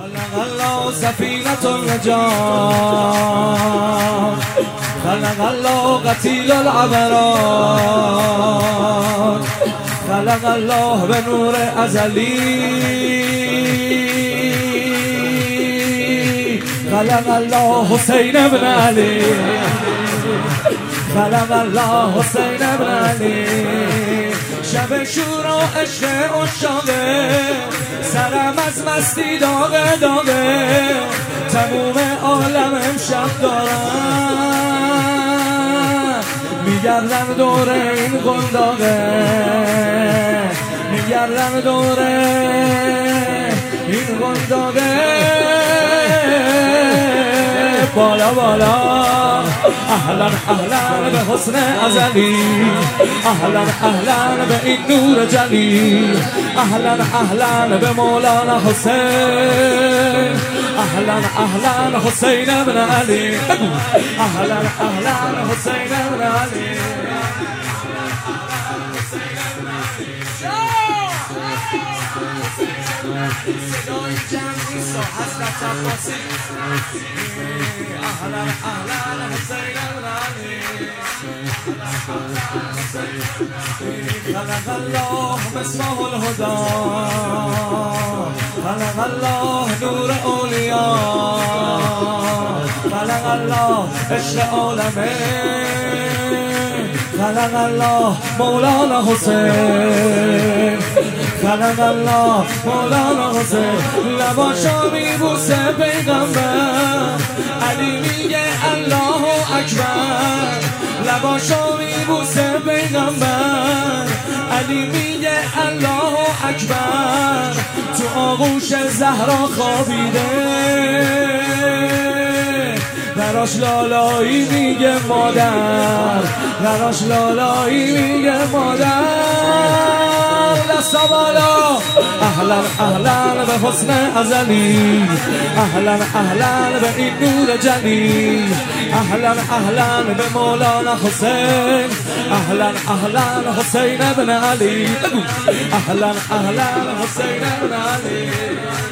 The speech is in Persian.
خلق الله سفینة النجات، خلق الله قتیل العبرات، خلق الله به نور ازلی، خلق الله حسین ابن علی، خلق الله حسین ابن علی. شب شور و عشق عشاقه، سرم از مستی داغه داغه، تموم عالم امشب دارم میگردم دور این قنداقه، میگردم دور این قنداقه. بالا بالا اهلا اهلا به حسن ازلی، اهلا اهلا به این نور جلی، اهلا اهلا به مولانا حسین، اهلا اهلا حسین ابن علی، اهلا اهلا حسین ابن علی. صدای جمعی سا حضرت عباسی، اهلا اهلا حسین ابن علی. خلق الله مصباح الهدى، خلق الله نور اولیاء، خلق الله عشق عالمه، خلق الله مولانا حسین، خلق الله مولانا حسین. لباشا میبوسه پیغمبر، علی میگه الله اکبر، لباشا میبوسه پیغمبر، علی میگه الله اکبر. تو آغوش زهرا خوابیده، براش لالایی میگه مادر، براش لالایی میگه مادر. دستا بالا اهلا اهلا به حسن ازلی، اهلا اهلا به این نور جلی، اهلا اهلا به مولانا حسین، اهلا اهلا حسین ابن علی، اهلا اهلا حسین ابن علی.